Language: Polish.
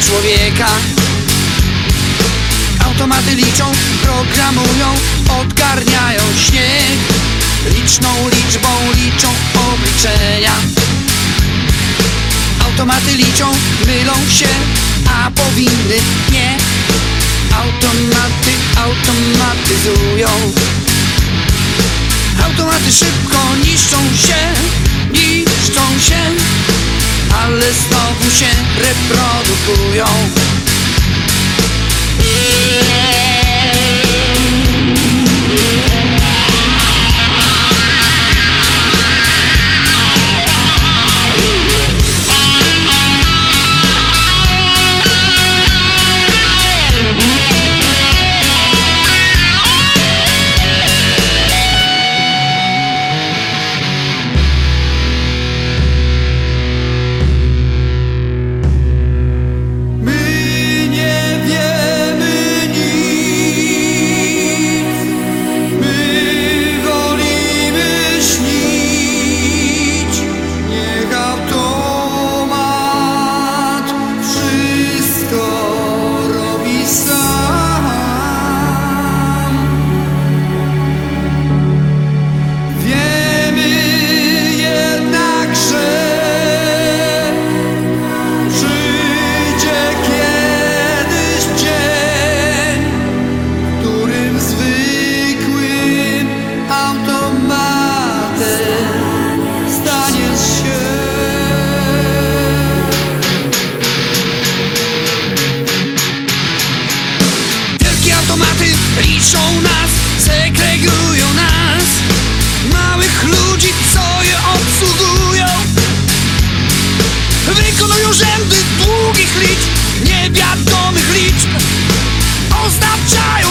człowieka. Automaty liczą, programują, odgarniają śnieg. Liczną liczbą liczą obliczenia. Automaty liczą, mylą się, a powinny nie. Automaty automatyzują. Automaty szybko niszczą się, ale znowu się reprodukują. Automaty liczą nas, segregują nas. Małych ludzi, co je obsługują, wykonują rzędy długich liczb, niewiadomych liczb. Oznaczają